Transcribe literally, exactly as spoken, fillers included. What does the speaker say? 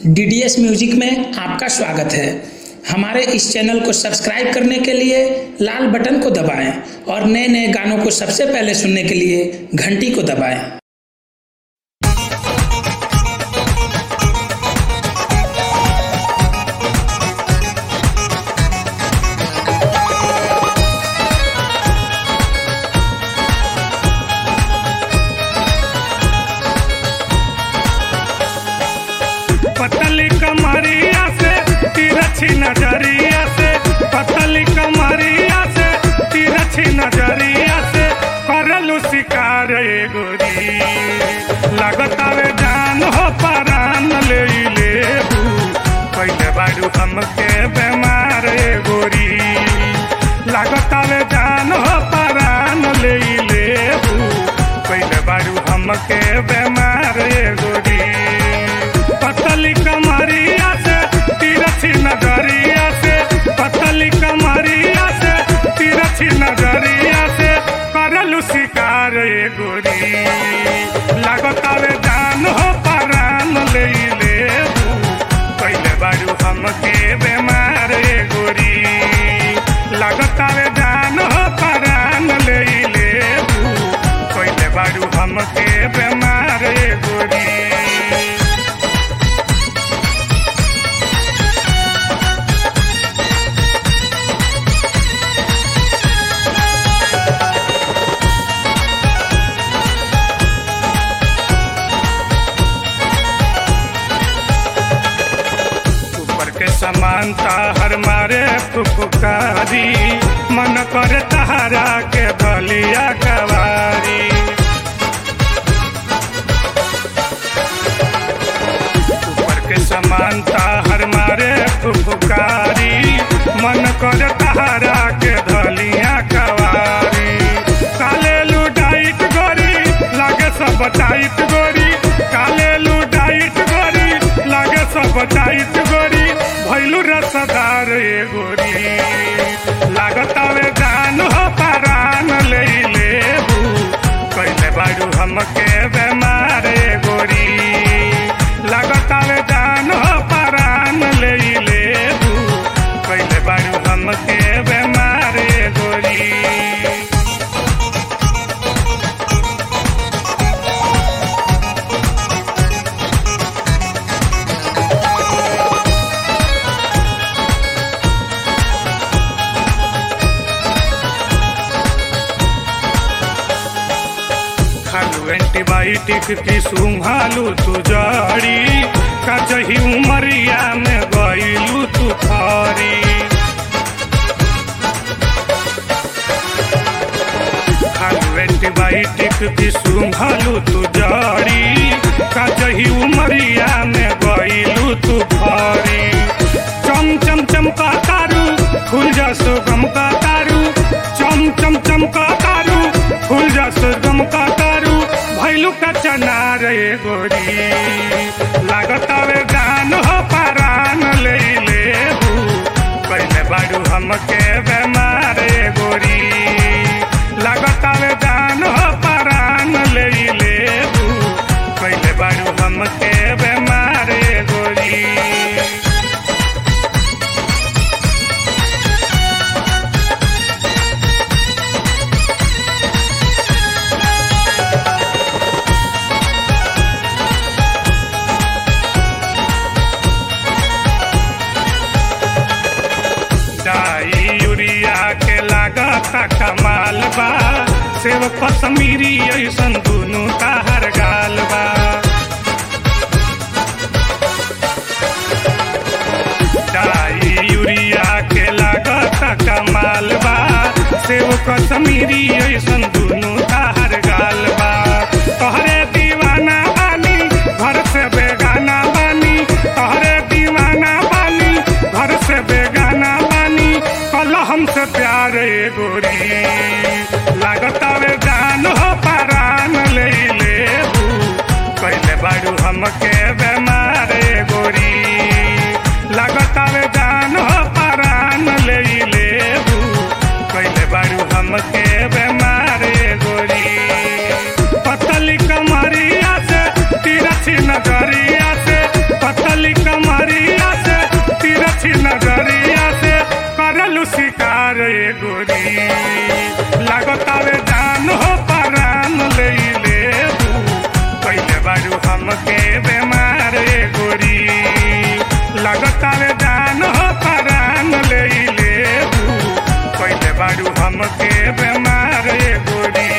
D D S music में आपका स्वागत है। हमारे इस चैनल को सब्सक्राइब करने के लिए लाल बटन को दबाएं और नए नए गानों को सबसे पहले सुनने के लिए घंटी को दबाएं। पतली कमरिया से तिरछी नजरिया से पतली कमरिया से तिरछी नजरिया से करलू शिकार ए गोरी लगतावे जान हो परान ले लेबू पहले बारू हमके बेमार ए गोरी लगतावे जान हो परान ले लेबू पहले बारू हमके बेमार ए गोरी पतली कमरिया से तिरछी नजरिया से पतली कमरिया से तिरछी नजरिया से करलू शिकार ए गोरी लगतावे जान हो परान ले लेबू पहले बारू हमके बेमार ए गोरी लगतावे जान हो परान ले लेबू पहले बारू हमके बेमार ए गोरी। के समानता हर मारे फुफकारी मन कर तहारा के बलिया कवारी ऊपर के समानता हर मारे फुफकारी मन कर तहारा के बलिया कवारी काले लुटाइट गोरी लागे सब टाइट गोरी काले लुटाइट गोरी लागे सब टाइट गोरी भैलू रसदार ए गोरी लागतावे जान हो परान ले लेबू पहले बारू हमके बेमार ए गोरी लागतावे जान हो परान ले लेबू पहले बारू हमके बेमार ए गोरी। खालू एंटीबायोटिक की सुंघालू तू जड़ी कचही उमरिया में गईलू तू फरी खालू एंटीबायोटिक की सुंघालू तू जड़ी कचही उमरिया में गईलू तू फरी चम चम चमका तारू फूल जसो गम का तारू चम चम चमका तारू फूल जसो गम का तारू भैलू का चनार ए गोरी लागतावे जान हो परान ले लेबू पहले बारू हमके बेमार ए गोरी लागतावे जान हो परान ले लेबू पहले बारू हमके बेमार ए गोरी। यूरिया के लागता कमाल बा सेव कश्मीरी ऐसन दुनू ताहर गाल बा डाई यूरिया के लागता कमाल बा सेव कश्मीरी ऐसन दुनू ताहर गाल बा तोहरे दीवाना बानी घर से बेगाना बानी तोहरे दीवाना बानी घर से बेगाना कल हमसे प्यार ए गोरी लागतावे जान हो परान ले लेबू पहले बारू हमके बेमार ए गोरी लागतावे जान हो परान ले लेबू पहले बारू हमके बेमार ए गोरी पतली कमरिया से तिरछी नजरिया से पतली कम लागतावे जान हो परान ले लेबू कैले बारू हमके बेमार ए गोरी लागतावे जान हो परान ले लेबू कैले बारू हमके बेमार ए गोरी